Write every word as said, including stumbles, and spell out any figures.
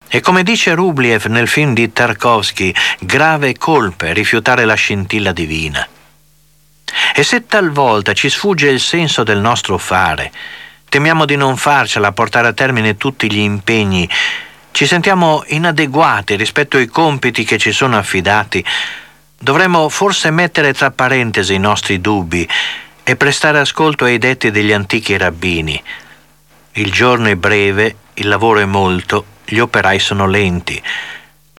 E come dice Rubliev nel film di Tarkovsky, grave colpa è rifiutare la scintilla divina. E se talvolta ci sfugge il senso del nostro fare, temiamo di non farcela portare a termine tutti gli impegni, ci sentiamo inadeguati rispetto ai compiti che ci sono affidati, dovremmo forse mettere tra parentesi i nostri dubbi e prestare ascolto ai detti degli antichi rabbini. Il giorno è breve, il lavoro è molto, gli operai sono lenti.